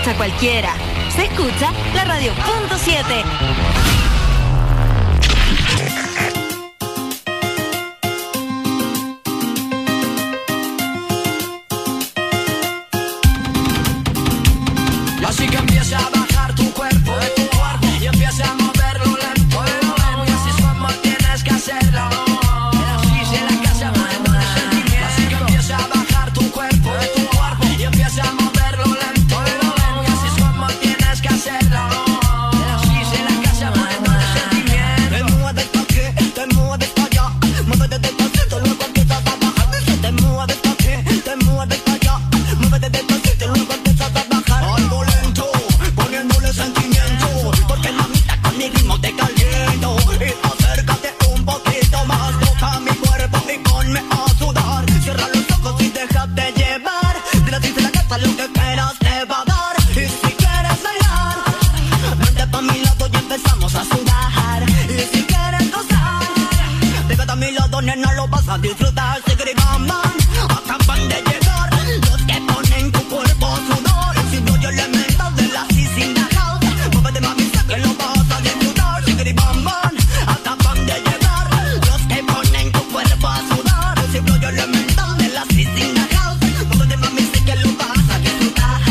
escucha cualquiera. Se escucha la radio.7. Así que empieza a bajar tu cuerpo de tu cuerpo y empieza a moverlo lento, y así es como tienes que hacerlo. Así se la casa moviendo el sentimiento. Así que empieza a bajar tu cuerpo de tu cuerpo y empieza a moverlo lento, y así es como tienes que hacerlo. Así se la casa moviendo el sentimiento. Te mueves pa' aquí, te mueves pa' allá, muévete despacito, luego empiezas a bajar. Te mueves pa' aquí, te mueves pa' allá, muévete despacito, luego empiezas a bajar. Algo lento, poniéndole sentimiento, porque mamita con mi ritmo te caliento. Y acércate un poquito más, toca mi cuerpo y ponme a sudar. Cierra los ojos y déjate llevar, dile así se la casa lo que quieras te va a dar. Y si quieres bailar, vente pa' mi lado y empezamos a sudar. Y si quieres gozar, pégate a mi lado, nena, lo vas a disfrutar. Sigri bam bam, acaban de llegar los que ponen tu cuerpo a sudar. Y si doy elementos de la CC in the house, muévete mami, sé que lo vas a disfrutar. Sigri bam bam, acaban de llegar los que ponen tu cuerpo a sudar. Y si doy elementos de la CC in the house, muévete mami, sé que lo vas a disfrutar.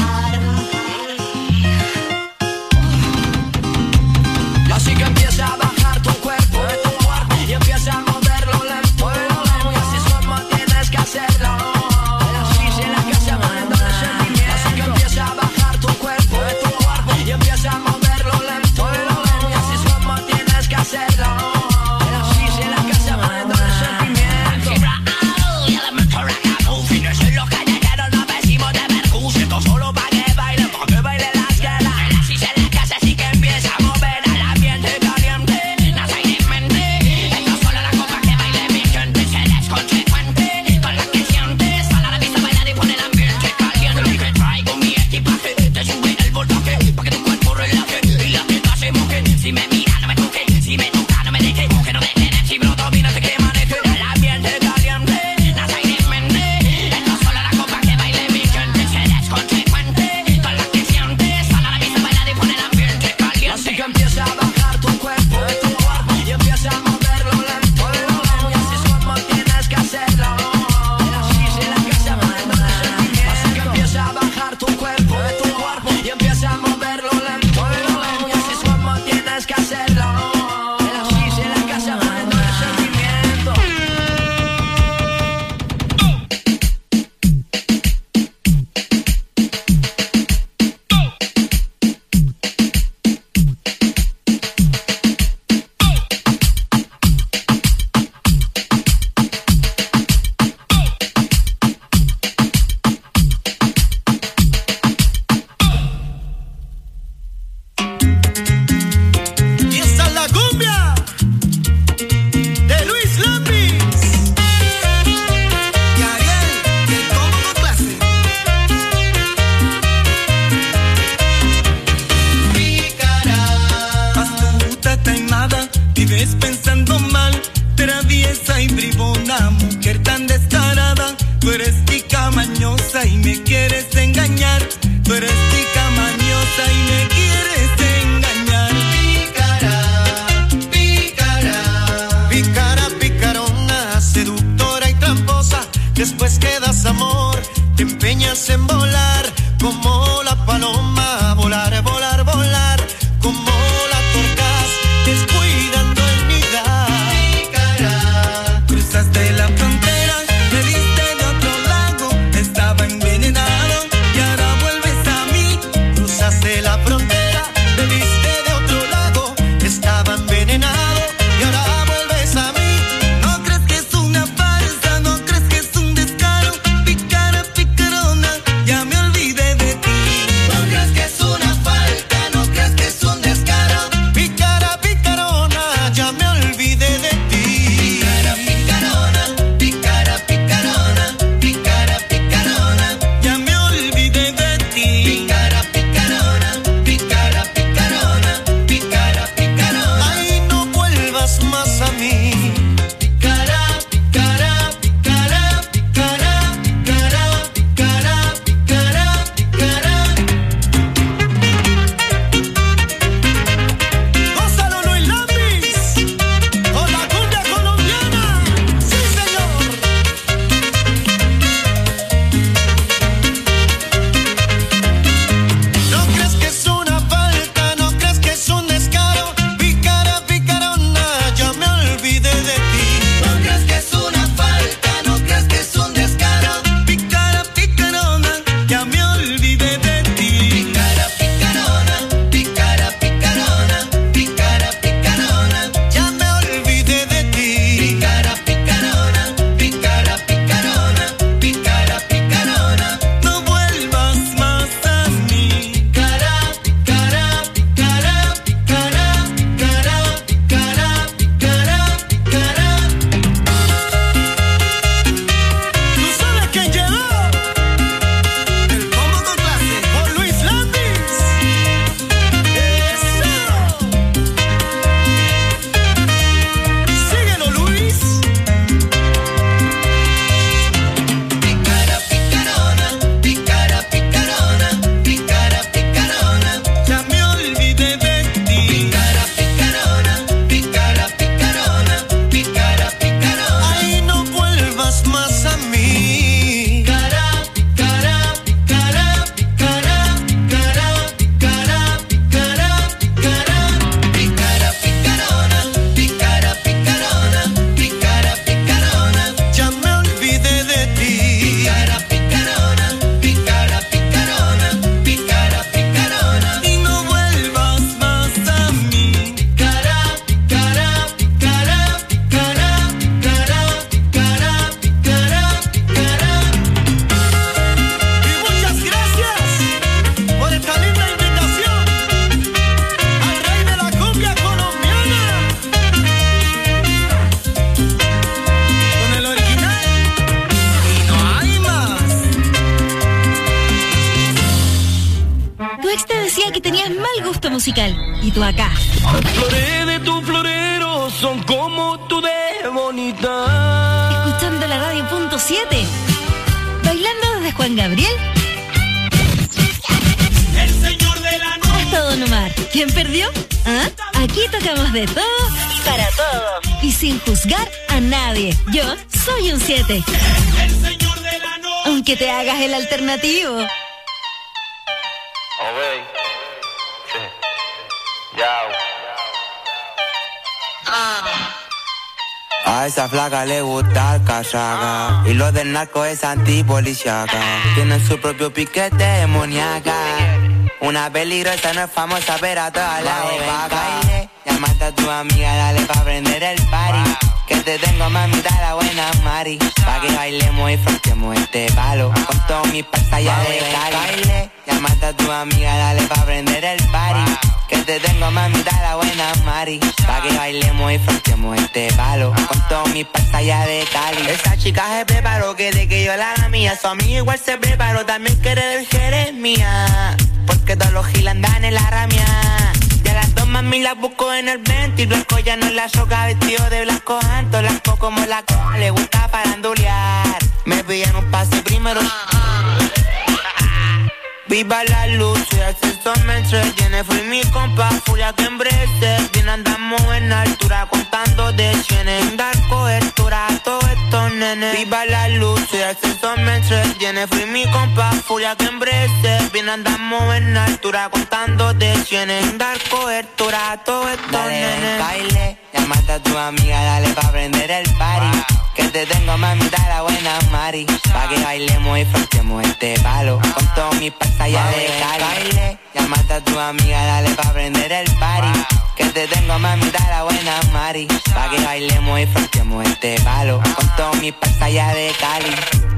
Y así que empieza a bajar tu cuerpo de tu cuerpo y empieza a moverlo lento, y así es como tienes que hacerlo. Así se la casa moviendo el sentimiento. Así que empieza a bajar tu cuerpo de tu cuerpo y empieza a moverlo lento, y así es como tienes que hacerlo. Así se la casa moviendo el sentimiento. Y elementos reggaetón, fines en los callejeros, nos vestimos de Mercurio. Esto solo pa' que baile las guerras. Así se la casa, así que empieza a mover al ambiente caliente. Nada hay de mente, esto solo la copa que baile mi gente. Se es consecuente con la que sientes. Sal a la pista, bailar y pon el ambiente caliente. Lo que traigo mi equipaje, te sube el voltaje, pa' que tu cuerpo relaje y la teta se moje. Si me mira, no me toque, si me toca, no me deje, que no dejen, si broto, vínate que maneje. El ambiente caliente, nada hay de mente, esto solo la copa que baile mi gente. Se es consecuente con la que sientes. Sal a la pista, bailar y pon el ambiente caliente. Así que empieza a bajar tu cuerpo de tu cuerpo y empieza a moverlo lento, y así es como tienes que hacerlo. Así se la casa moviendo el sentimiento. Así que empieza a bajar tu cuerpo de tu cuerpo y empieza a moverlo lento, y así es como tienes que hacerlo. Así se la casa moviendo el sentimiento. Y esta es la cumbia de Luis Lambis y Ariel, que como clase. Pícara, astuta, taimada, vives pensando mal, traviesa y bribona, mujer tan descarada. Tú eres tica mañosa y me quieres engañar. Tú eres tica mañosa y me quieres engañar. Pícara, pícara, picarona, seductora y tramposa. Después que das amor, te empeñas en volar como la paloma. Volar, volar, volar como la torcaz, descuidando el nidar. Pícara, cruzaste la frontera, me viste de otro lado, estaba envenenado y ahora vuelves a mí. Cruzaste la frontera, me viste de otro lado, estaba envenenado y ahora vuelves a mí. No crees que es una farsa, no crees que es un descaro. Pícara, picarona, sabía que tenías mal gusto musical. Y tú acá. Las flores de tu florero son como tú de bonita. Escuchando la radio .7. Bailando desde Juan Gabriel. El señor de la noche. Hasta Don Omar. ¿Quién perdió? ¿Ah? Aquí tocamos de todo y para todos. Y sin juzgar a nadie. Yo soy un 7. El señor de la noche. Aunque te hagas el alternativo. A esa flaca le gusta el cachaca y lo del narco es antipoliciaca. Tiene su propio piquete demoníaca. Una peligrosa no es famosa pero a todas la vaca. Llamaste a tu amiga, dale pa' prender el party. Que te tengo mamita la buena Mari. Pa' que bailemos y froquemos este palo. Con todos mis pantallas de Cali. Llamaste a tu amiga, dale pa' prender el party. Que te tengo mamita la buena Mari. Pa' que bailemos y froquemos este palo. Con todos mis pantallas de Cali. Esa chica se preparó que de que yo la haga mía. Su amiga igual se preparó, también quiere del Jerez mía. Porque todos los giles andan en la ramia. Ya las dos mami las busco en el 20. Y Blanco ya no la choca vestido de blanco janto. Blanco como la coja le gusta parandulear. Me pillan un pase primero. Viva la luz, y el sexto me entretiene. Fui mi compa, furia que embrece. Bien andamos en altura, contando de chienes. Dar cobertura a todos estos nenes. Viva la luz, y el sexto me entretiene. Fui mi compa, furia que embrece. Bien andamos en altura, contando de chienes. Dar cobertura a todos estos nenes. Baile, llamaste a tu amiga, dale pa' prender el party. Que te tengo mamita la buena Mari. Pa' que bailemos y froquemos este palo. Con todos mis pantallas de Cali. Llamaste a tu amiga, dale pa' prender el party. Que te tengo mamita la buena Mari. Pa' que bailemos y froquemos este palo. Con todos mis pantallas de Cali.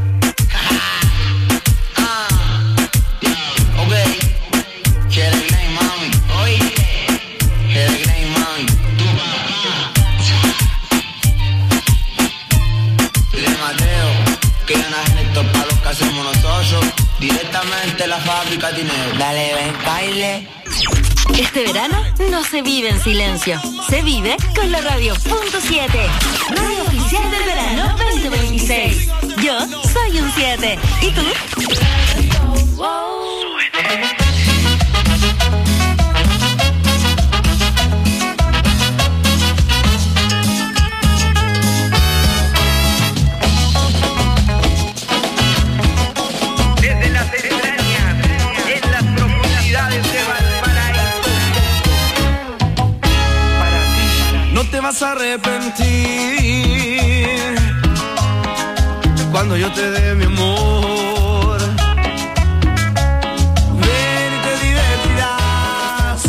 Ok, quiere Grey mami. Oye, quiere Grey mami. Le Mateo, que ganas en estos palos que hacemos nosotros. Directamente la fábrica dinero. Dale, ven, baile. Este verano no se vive en silencio. Se vive con la radio .7. Radio oficial del verano 2026. Yo soy un 7. ¿Y tú? Desde las entrañas, en las profundidades de Valparaíso. Para ti, no te vas a arrepentir cuando yo te dé mi amor. Ven y te divertirás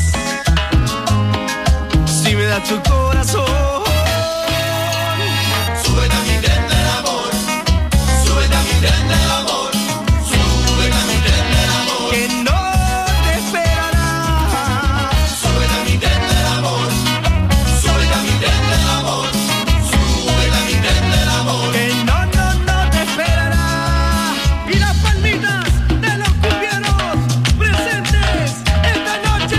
si me das tu corazón. Súbete a mi tren del amor, súbete a mi tren del amor, súbete a mi tren del amor, que no te esperará. Súbete a mi tren del amor, súbete a mi tren del amor, súbete a mi tren del amor, que no te esperará. Y las palmitas de los cumbieros presentes esta noche.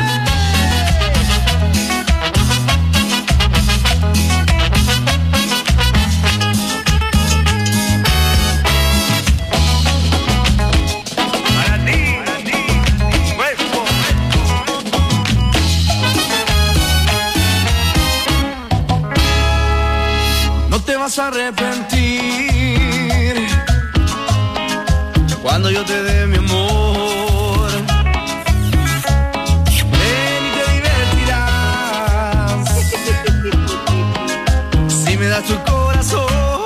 Para ti, cuerpo. No te vas a arrepentir cuando yo te dé mi amor. Ven y te divertirás si me das tu corazón.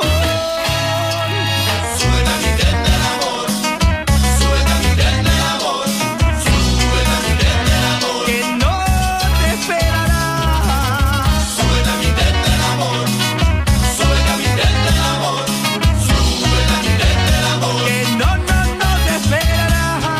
Súbete a mi tren del amor, súbete a mi tren del amor, súbete a mi tren del amor, que no te esperará. Súbete a mi tren del amor, súbete a mi tren del amor, súbete a mi tren del amor, que no te esperará.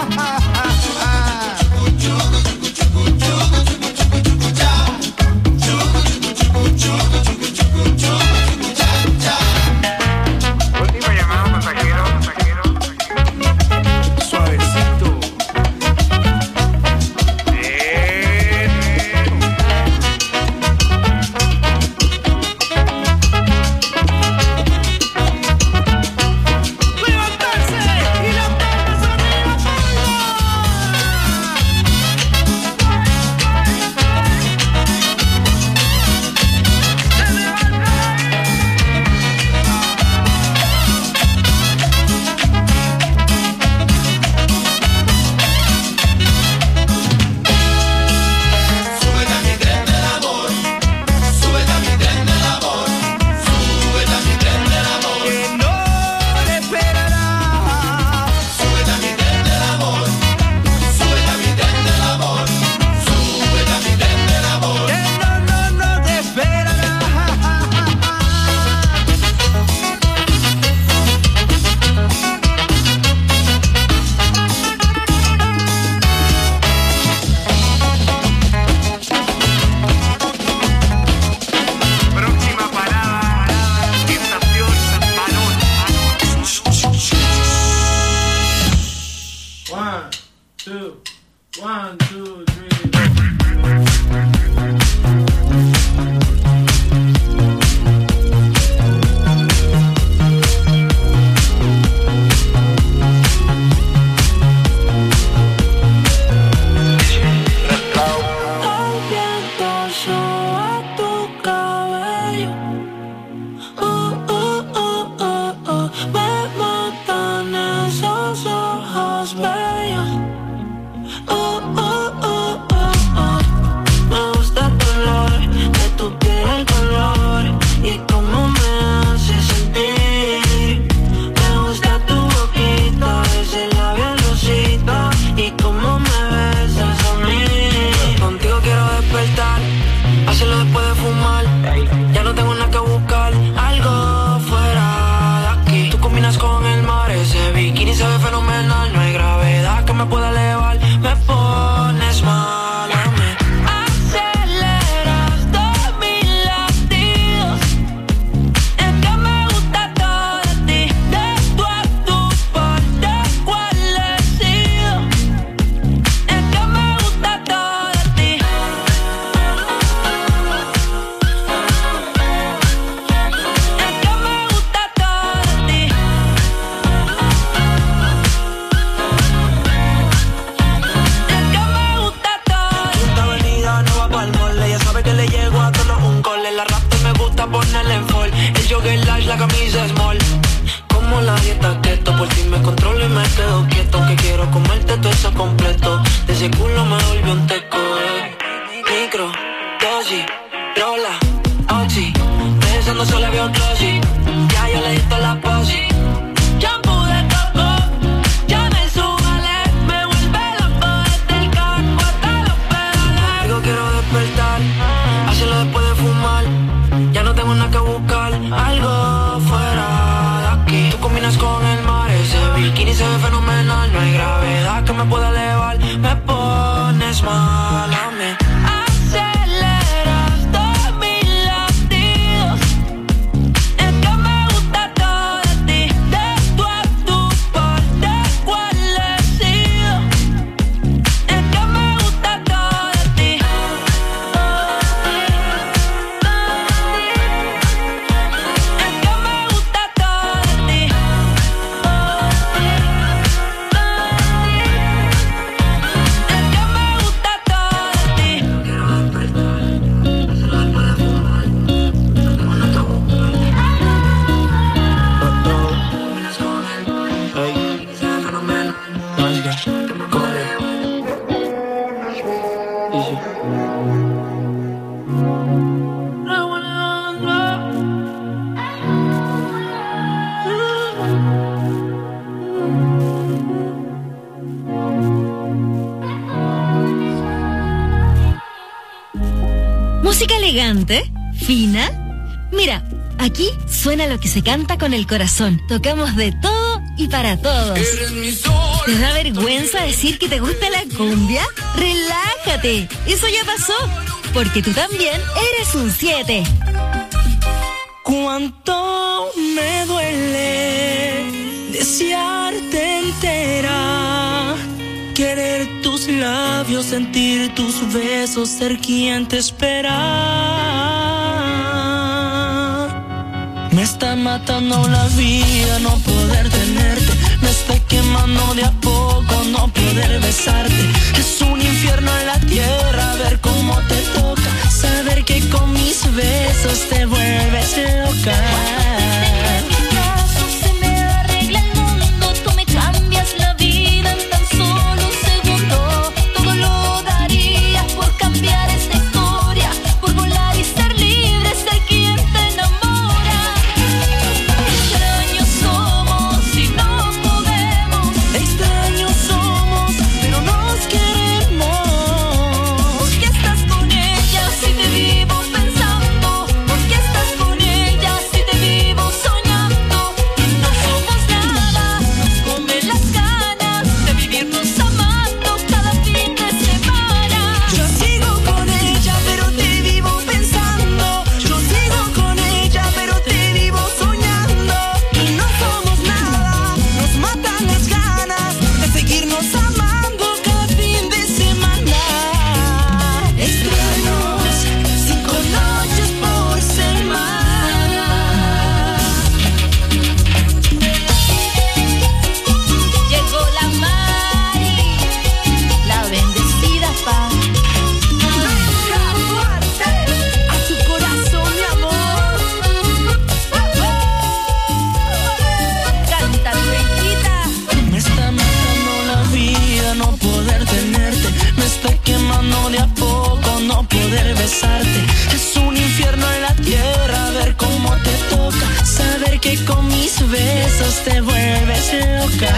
2, 1, 2, 3. Música elegante, fina. Mira, aquí suena lo que se canta con el corazón. Tocamos de todo y para todos. ¿Te da vergüenza decir que te gusta la cumbia? Relájate, eso ya pasó, porque tú también eres un 7. Cuánto me duele desearte entera, querer tus labios, sentir tus besos, ser quien te espera. Me está matando la vida no poder tenerte, me estoy quemando de a poco no poder besarte. Es un infierno en la tierra ver cómo te toca, saber que con mis besos te vuelves loca. Somos y no podemos años te vuelves loca.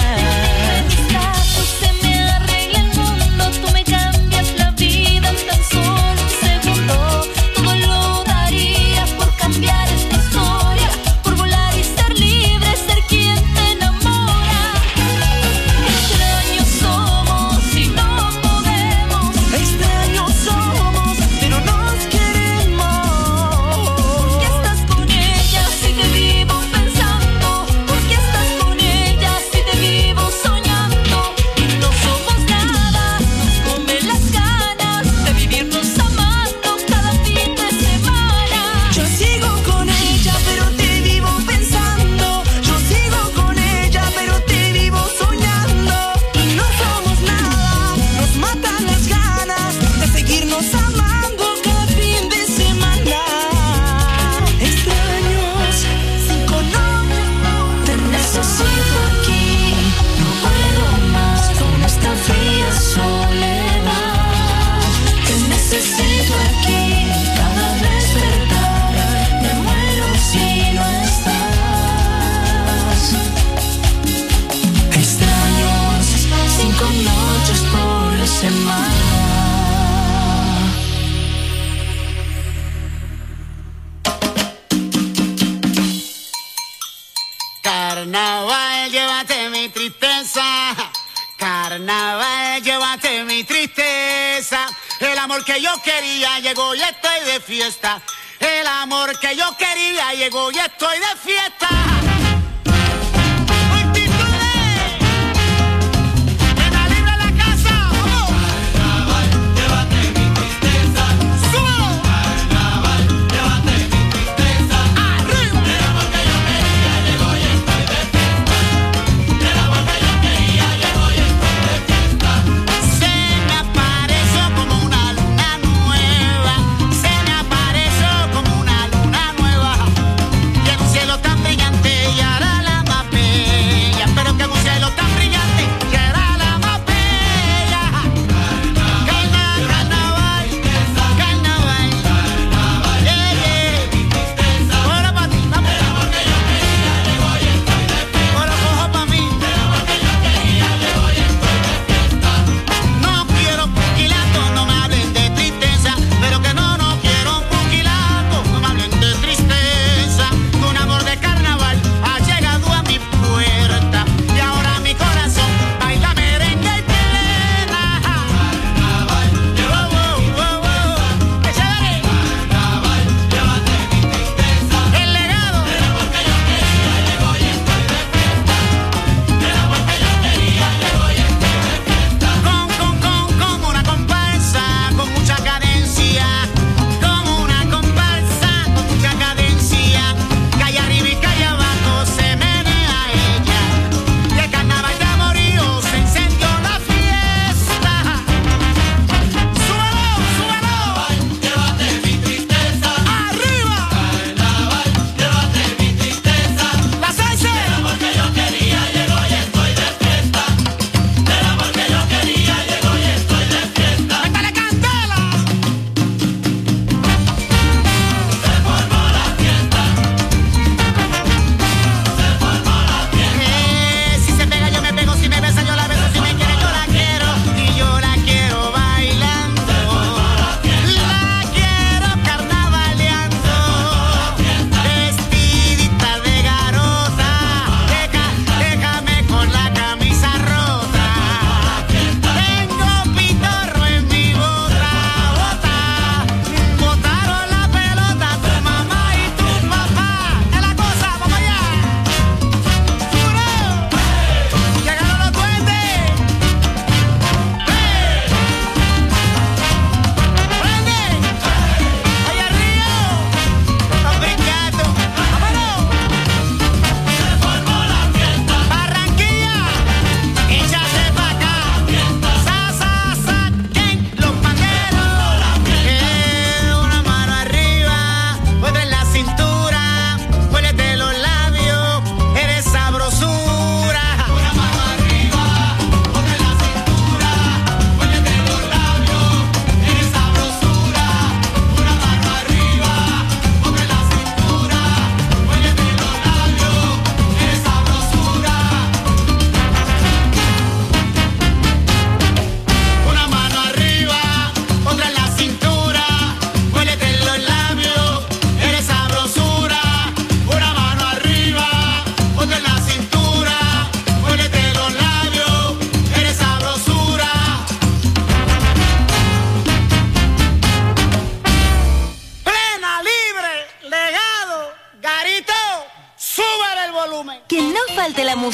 Carnaval, llévate mi tristeza. Carnaval, llévate mi tristeza. El amor que yo quería llegó y estoy de fiesta. El amor que yo quería llegó y estoy de fiesta. Tan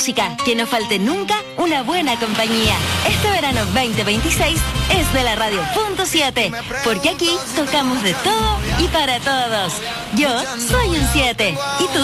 música, que no falte nunca una buena compañía. Este verano 2026 es de la Radio Punto 7, porque aquí tocamos de todo y para todos. Yo soy un 7. ¿Y tú?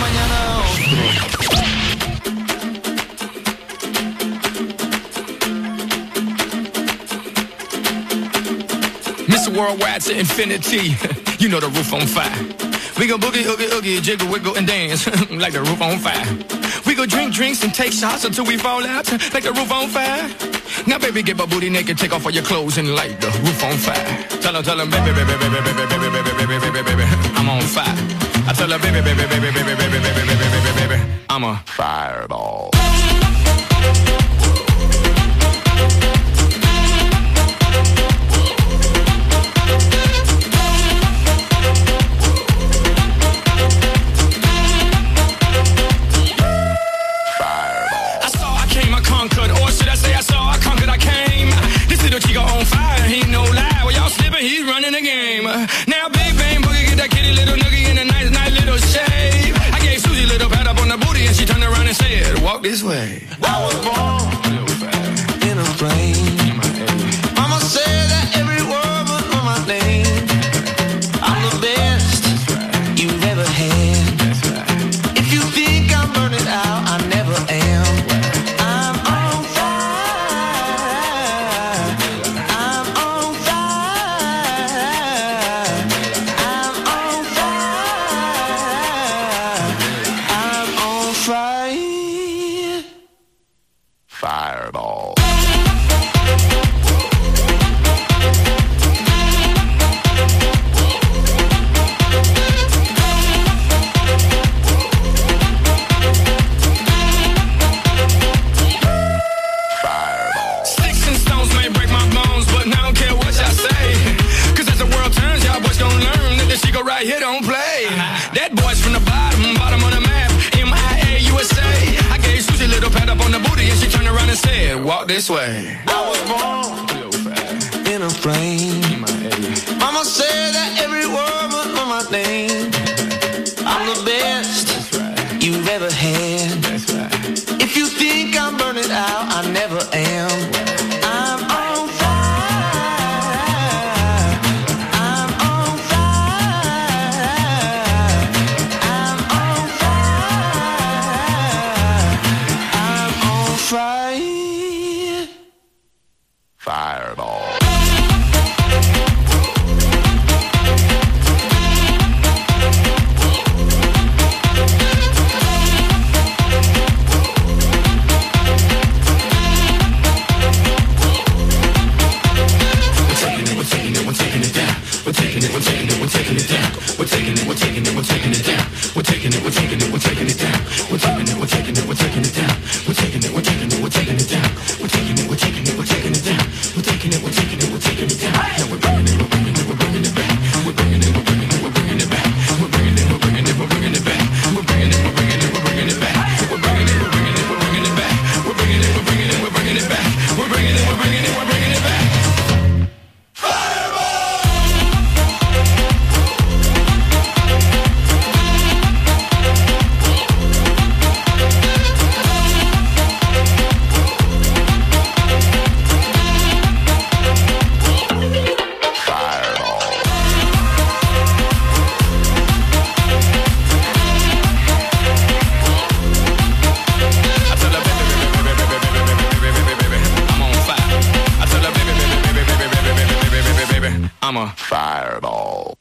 Mr. Worldwide to infinity. You know the roof on fire. We go boogie, oogie, oogie, jiggle, wiggle, and dance like the roof on fire. We go drink drinks and take shots until we fall out like the roof on fire. Now, baby, get my booty naked, take off all your clothes and light the roof on fire. Tell 'em, baby, baby, baby, baby, baby, baby, baby, baby, baby, I'm on fire. I tell her, baby, baby, baby, baby, baby, baby, baby, baby, baby, I'm a fireball. Chico on fire, he no lie. Well, y'all slipping, he's running the game. Now, big bang boogie, get that kitty little noogie in a nice, nice little shave. I gave Susie a little pat up on the booty, and she turned around and said, "Walk this way." I was born in a plane. Mama said that every word was on my name. I'm the best you've ever had. If you think I'm burning out, I never am. Fireball. Sticks and stones may break my bones, but I don't care what y'all say. Cause as the world turns, y'all boys gon' learn that this Chico right here don't play. That boy's from the bottom of the map, MIA, USA. I gave Susie a little pat up on the booty and she turned around and said, "Walk this way." I was born in a plane. Mama said that every word was on my name. I'm the best you've ever had. If you think I'm burning out, I never am. I'm on fire. I'm on fire. I'm on fire. I'm on fire. Fireball. I'm a fireball.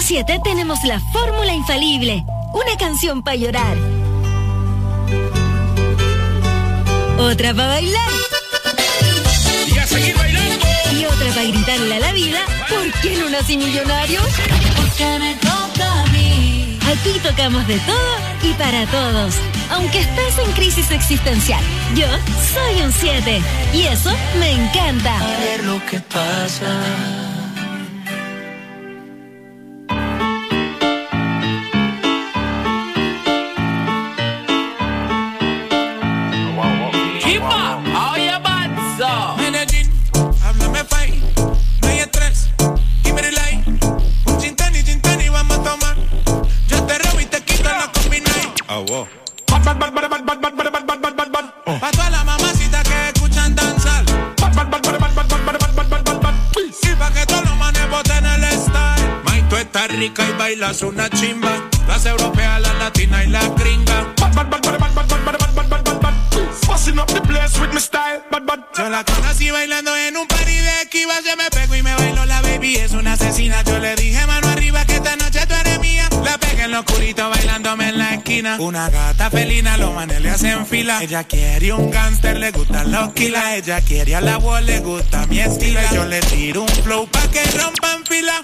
7 tenemos la fórmula infalible. Una canción para llorar. Otra para bailar. Y a seguir bailando. Y otra para gritarle a la vida, ¿por qué no nací millonario? Porque me toca a mí. Aquí tocamos de todo y para todos. Aunque estés en crisis existencial, yo soy un 7. Y eso me encanta. A ver lo que pasa. Pa' todas las mamacitas que escuchan danzar. Y pa' que todos los manes boten el style. May, tú estás rica y bailas una chimba. Las europeas, las latinas y las gringas. Busting up the place with my style. Yo la conocí bailando en un party de Kivas. Yo me pego y me bailo, la baby es una asesina. Yo le dije mano arriba que esta noche tú eres mía. La pegué en lo oscurito bailándome en la esquina. Una gata felina, los manes le hacen fila. Ella quiere un gangster, le gustan los kilas. Ella quiere a la voz, le gusta mi estilo. Yo le tiro un flow pa' que rompan fila.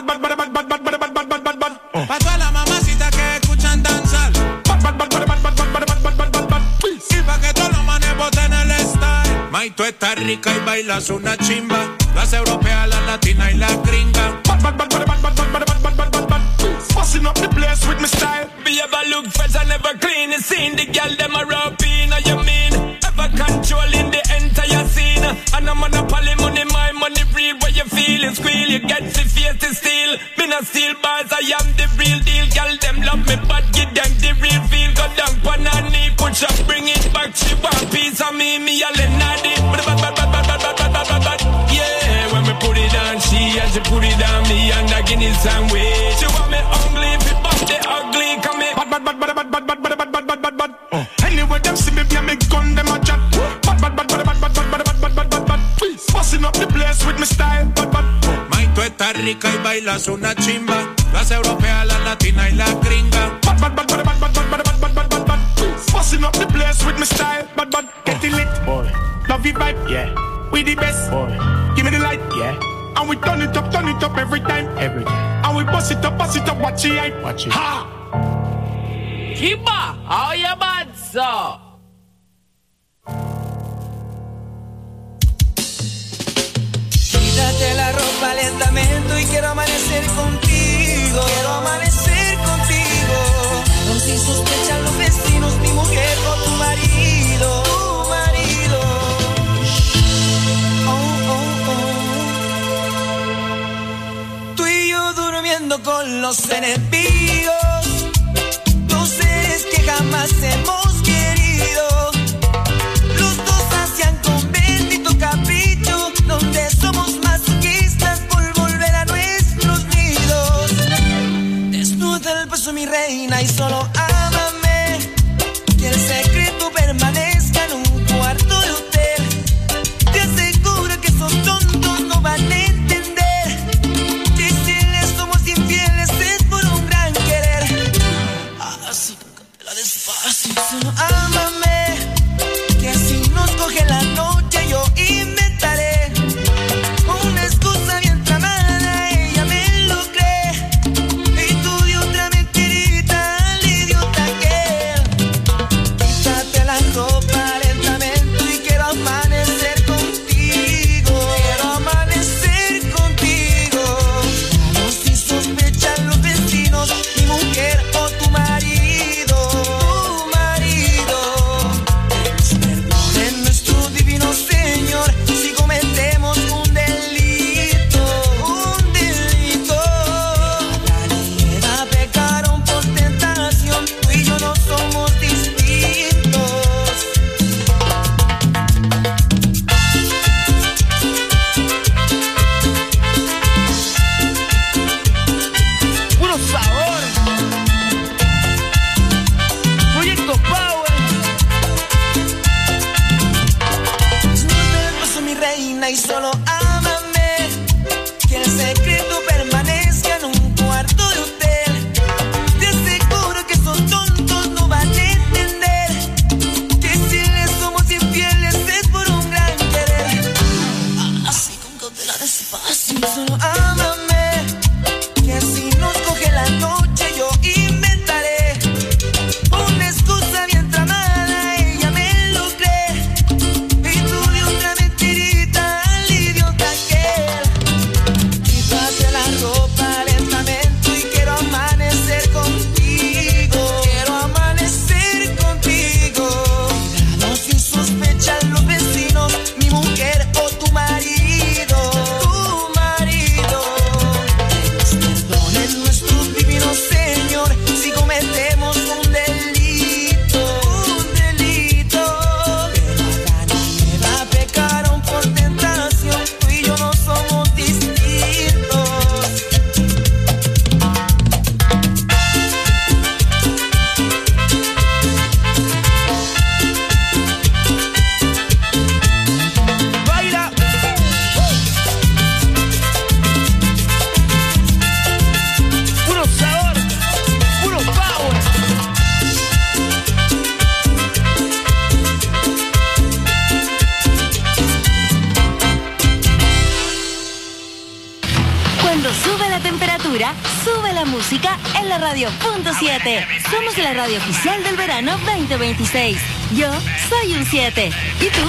Pa' todas las mamacitas que escuchan danzar. Y pa' que todos los manes boten el style. May, tú estás rica y bailas una chimba. Las europeas, las latinas y las gringas. Busting up the place with my style. Be ever look fresh and never clean. You seen the girl them a rapping, you mean? Ever controlling the entire scene. And I'm on a poly money, my money real. Where you feeling squeal, you get the face to steal. Me not steal bars, I am the real deal. Girl them love me, but give them the real feel. Go down pan her knee, push up, bring it back. She want piece of me a Lenadi. Yeah, when me put it on she and she put it on me and I give it some way. She want me ugly, if it bump the ugly, come here. Anyway, them see me via me gun, them a chat. Busting up the place with my style. May, tú estás rica y bailas una chimba. Las europeas, las latinas y las gringas. Busting up the place with my style. Getting lit, boy. Love you vibe, yeah. We the best, boy. Give me the light, yeah. And we turn it up every time. Every time. And we bust it up, watch it hype. Watch it. Ha! Kiba, how you bad, so? Quítate la ropa lentamente y quiero amanecer contigo. Quiero amanecer contigo. No si sospechan los vecinos, mi mujer o tu marido. Tu marido. Oh, oh, oh. Tú y yo durmiendo con los enemigos. Dos seres que jamás hemos querido. Los dos hacían con bendito capricho. Donde somos masoquistas por volver a nuestros nidos. Desnuda el beso mi reina y solo ámame. Que el secreto permanezca en un cuarto de hotel. Te aseguro que esos tontos no van a entender. Que si les somos infieles es por un gran querer. Así, la despacio. Solo ámame. Que si nos coge la noche yo inventaré una excusa bien tramada, ella me lo cree. Y tú de otra mentirita al idiota aquel. Quítate la ropa lentamente y quiero amanecer contigo. Quiero amanecer contigo. No si sospechan los vecinos, mi mujer o tu marido. Tu marido. Perdonen nuestro divino Señor si cometemos un delito. Un delito. Adán y Eva pecaron por tentación. Tú y yo no somos distintos. Puro sabor. Proyecto Power. Desnuda el beso mi reina y solo ámame. Que el secreto permanezca en un cuarto de Cuando sube la temperatura, sube la música en la radio.7. Somos la radio oficial del verano 2026. Yo soy un 7. ¿Y tú?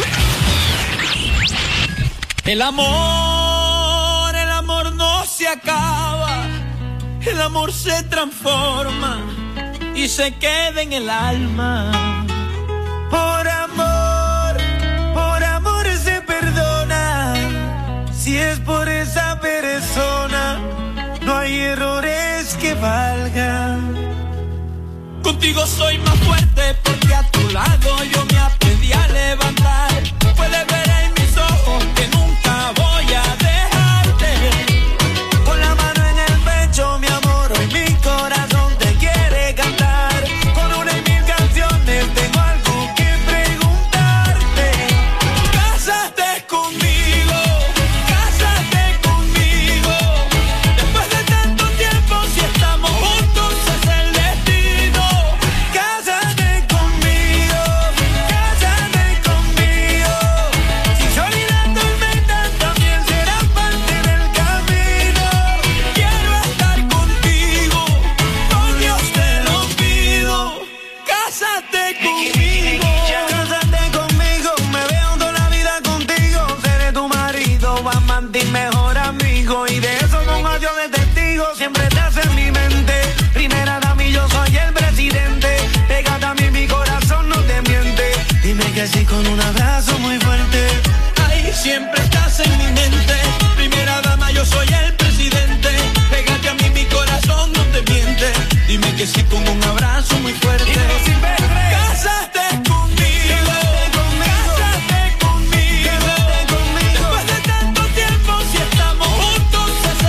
El amor no se acaba. El amor se transforma y se queda en el alma. Por amor se perdona. Si es por esa persona, no hay errores que valgan. Contigo soy más fuerte porque a tu lado yo me aprendí a levantar. Puedes ver en mis ojos que nunca voy a dejarte. Con la mano en el pecho, mi amor, hoy mi corazón te quiere cantar. Con una y mil canciones tengo algo que preguntarte. Cásate conmigo, cásate conmigo. Después de tanto tiempo, si estamos juntos es el destino. Cásate conmigo, cásate conmigo. Si sol y la tormenta también serán parte del camino. Quiero estar contigo, por Dios te lo pido. Cásate conmigo, cásate conmigo. Me veo toda la vida contigo. Seré tu marido, amante y mejor amigo. Y de eso con adiós de testigo. Siempre te hace en mi mente. Primera dama y yo soy el presidente. Pégate a mí, mi corazón no te miente. Dime que sí con un abrazo muy fuerte. Ay, siempre estás en mi mente. Primera dama, yo soy el presidente. Pégate a mí, mi corazón no te miente. Dime que sí con un abrazo muy fuerte. Cásate conmigo, cásate conmigo. Después de tanto tiempo, si estamos juntos es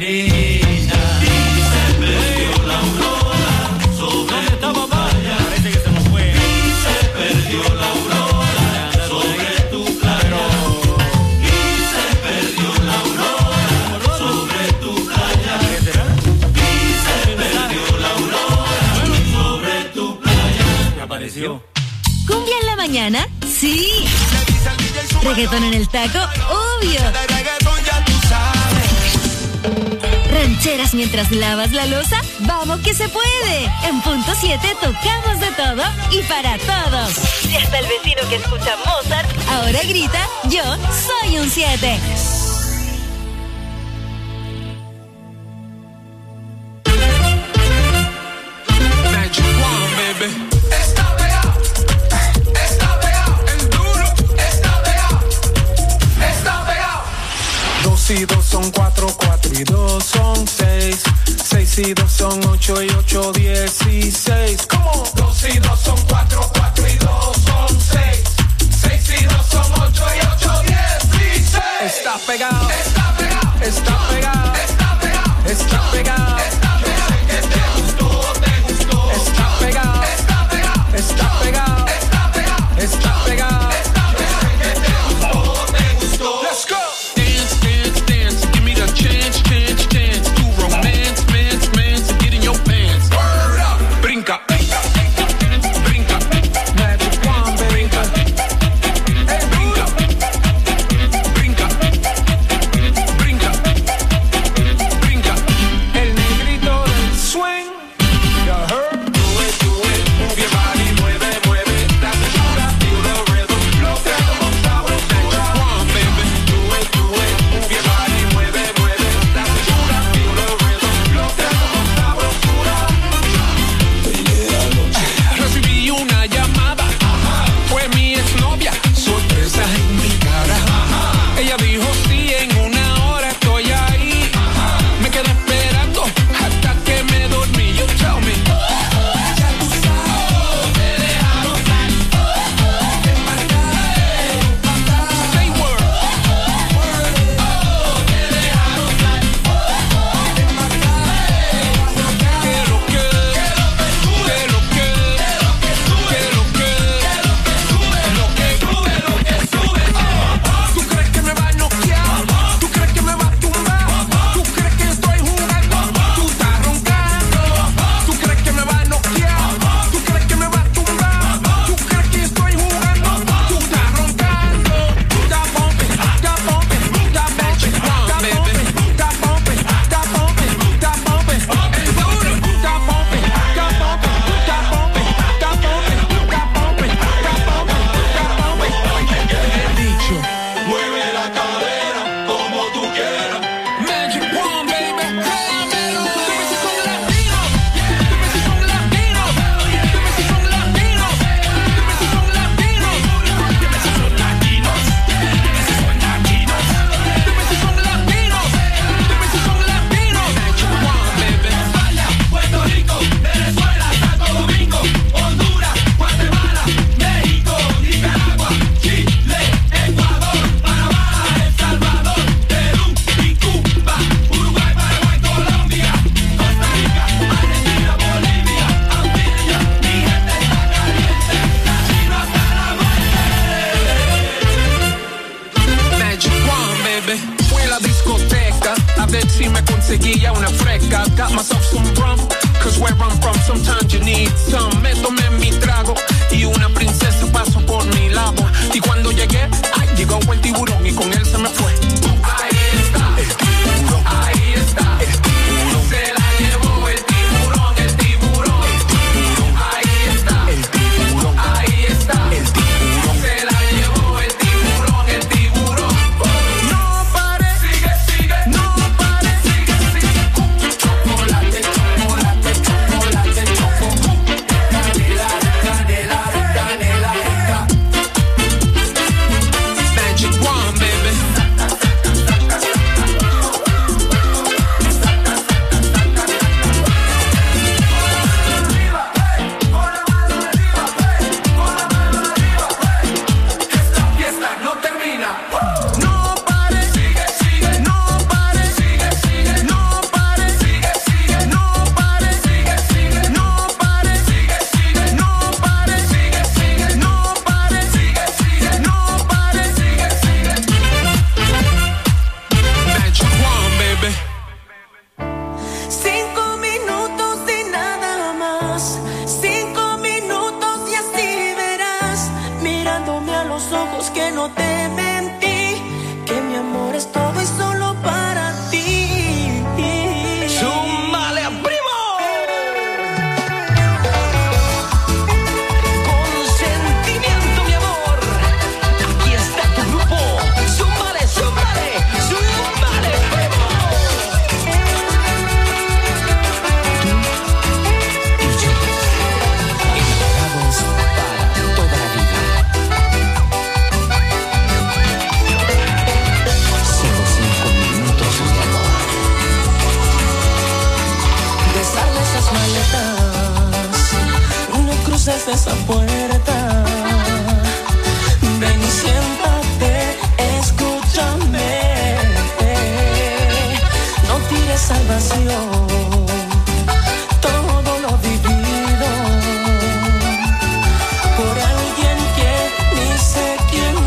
negrita. Y se perdió la aurora sobre tu playa. Parece que se nos fue. Y se perdió la aurora sobre tu playa. Y se perdió la aurora sobre tu playa. ¿Qué será? Y se perdió la aurora sobre tu playa. ¿Qué apareció? ¿Cumbia en la mañana? Sí. ¿Reggaetón en el taco? Obvio. ¿Rancheras mientras lavas la loza? ¡Vamos que se puede! En punto 7 tocamos de todo y para todos. Y hasta el vecino que escucha Mozart ahora grita, yo soy un 7. Está pegado, el duro, está pegado. 2 y 2 son 4, 4 y 2 son 6. 6 y 2 son 8 y 8, 16. ¿Cómo? 2 y 2 son 4, 4 y 2 son 6. 6 y 2 son 8 y 8, 16. Está pegado, Está pegado, está pegado, está pegado, está pegado, está pegado. Que te gustó, te gustó. está pegado, Está pegado, está pegado, está pegado, está pegado. está pegado. Que te gustó, te gustó. Let's go. Dance, dance, dance. Give me the chance, chance, chance to romance, mance, mance, and get in your pants. Word up. Brinca, brinca, brinca, Magic Wand, baby. brinca, brinca, brinca, brinca, brinca. El negrito del swing. You heard? Do it, move your body, mueve, mueve. That's the sugar, feel the rhythm. Lo que como sabes, Magic Wand, baby. Do it, move your body, mueve, mueve. That's the sugar, feel the rhythm. Lo que como sabes, recibí una llamada, fue mi exnovia, sorpresa en mi cara. Ella dijo sí, en 1 hora estoy ahí. Me quedé esperando hasta que me dormí. You tell me. Ya tú sabes, te dejaron salir. Say word. Te dejaron salir. Que lo que, que lo que, que lo que, lo que sube. ¿Tú crees que me va a noquear? ¿Tú crees que me va a tumbar? ¿Tú crees que estoy jugando? Tú estás roncando. ¿Tú crees que me va a noquear? ¿Tú crees que me va a tumbar? ¿Tú crees que estoy jugando? Tú estás roncando. Stop bumping, stop bumping, stop bumping, stop bumping, stop bumping, stop bumping, stop bumping. El duro. Stop bumping, stop bumping, stop bumping, stop bumping, stop bumping, stop bumping, stop bumping. He dicho. Mueve la cadera como tú quieras. Magic Wand, baby. Dime si son latinos. Dime si son latinos. Dime si son latinos. Dime si son latinos. Dime si son latinos. Dime si son latinos. Dime si son latinos. Dime si son latinos. Magic Wand, baby. España, Puerto Rico, Venezuela, Santo Domingo, Honduras, Guatemala, México, Nicaragua, Chile, Ecuador, Panamá, El Salvador, Perú y Cuba, Uruguay, Paraguay, Colombia, Costa Rica, Argentina, Bolivia, Antillas, mi gente está caliente, latino hasta la muerte. Magic Wand, baby. Fui a la discoteca a ver si me conseguía una fresca. Got myself some rum, cause where I'm from sometimes you need some. Me tomé mi trago y una princesa pasó por mi lado. Y cuando llegué, ay, llegó el tiburón y con él se me fue. Ahí está, el tiburón. Ahí está, el tiburón. Se la llevó el tiburón, el tiburón. El tiburón. Ahí está, el tiburón. Ahí está, el tiburón. Se la llevó el tiburón, el tiburón. No pare, sigue, sigue. No pare, sigue, sigue. Chocolate, chocolate, chocolate, choco. Canela, canela, canela. Magic Wand, baby. esas maletas, no cruces esa puerta. Ven y siéntate, escúchame. No tires al vacío todo lo vivido por alguien que ni sé quién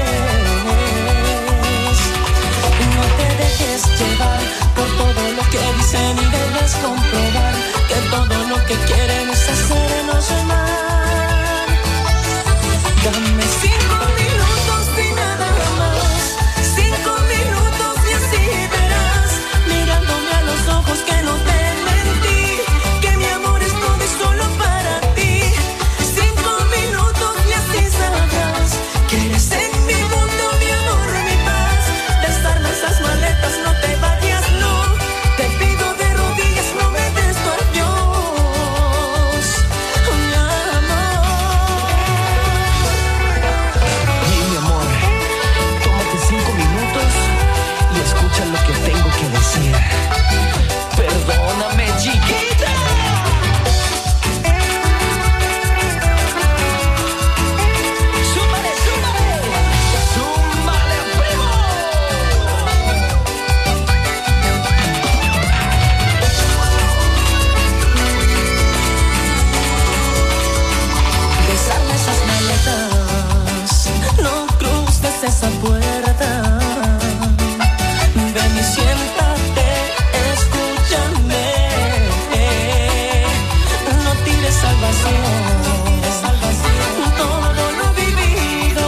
es. No te dejes llevar por todo lo que dicen y debes comprobar que todo lo que quieren es hacernos mal. Dame 5 minutos y nada más, 5 minutos y así verás, mirándome a los ojos que no te mentí, que mi amor es todo y solo para ti. 5 minutos y así sabrás que eres en mi mundo, mi amor, mi paz. Desarma esas maletas, no te vayas, no. Te pido de rodillas, no me des tu adiós, mi amor. Y mi amor, tómate 5 minutos y escucha lo que tengo que decir. Perdóname, chiquita. ¡Súmale, súmale! ¡Súmale, primo! Desarma esas maletas, no cruces esa puerta. Ven y siéntate, escúchame. No tires al vacío todo lo vivido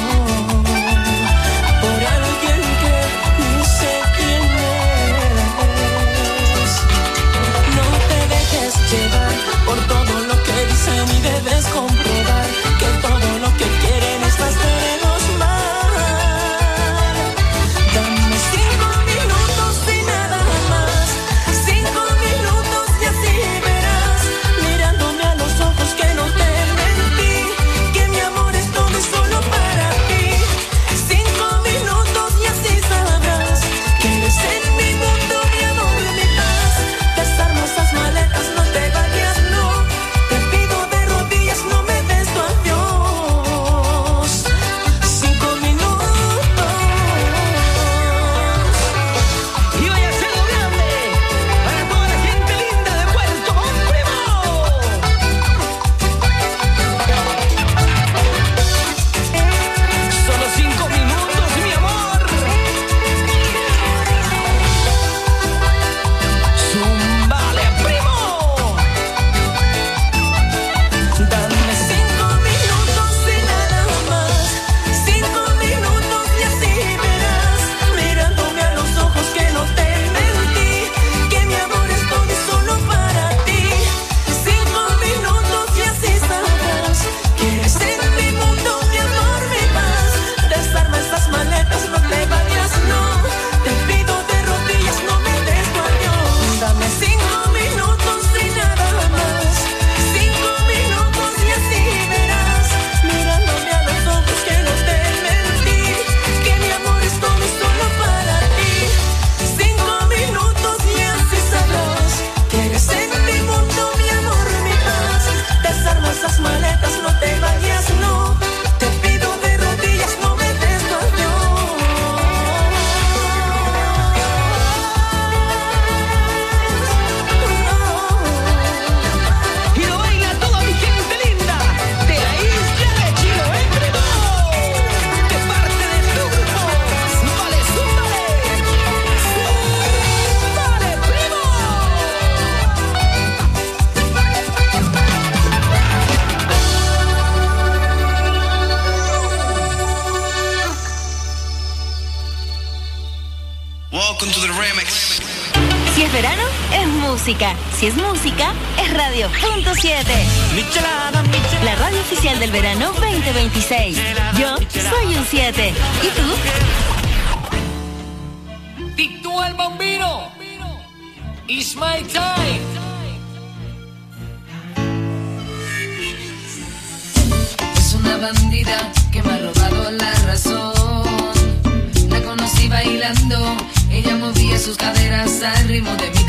por alguien que ni sé quién es. No te dejes llevar por todo lo que dicen y debes comprobar que todo lo que quieren es hacernos mal. Dame 5 minutos y nada más, 5 minutos y así verás, mirándome a los ojos que no te mentí, que mi amor es todo y solo para ti. 5 minutos y así sabrás que eres en mi mundo, mi amor, mi paz. Desarma esas maletas, no te vayas, no. Te pido de rodillas, no me des tu adiós. 5 minutos. Y vaya a ser lo grande para toda la gente linda de Puerto Montt, primo. Solo 5 minutos, mi amor. Zúmbale, primo. Dame 5 minutos y nada más, 5 minutos y así verás, mirándome a los ojos que no te mentí, que mi amor es todo y solo para ti. 5 minutos y así sabrás que eres en mi mundo, mi amor, mi paz. Desarma esas maletas, no te vayas, no. Te pido de rodillas, no me des tu adiós. Dame 5 minutos y nada más, 5 minutos y así verás, mirándome a los ojos que no te mentí, que mi amor es todo y solo para ti. 5 minutos y así sabrás que eres en mi mundo, mi amor, mi paz. Desarma esas maletas, no te vayas, no. Te pido de rodillas, no me des tu adiós. Y lo baila toda mi gente linda de la isla de Chiloé, primo. De parte de tu grupo. Zúmbale, zúmbale. Zúmbale, primo. Welcome to the remix. Si es verano, es música. Si es música, es Radio Punto 7. La radio oficial del verano 2026. Yo soy un 7. ¿Y tú? Tito el Bambino. It's my time. Es una bandida que me ha robado la razón. La conocí bailando, ella movía sus caderas al ritmo de mi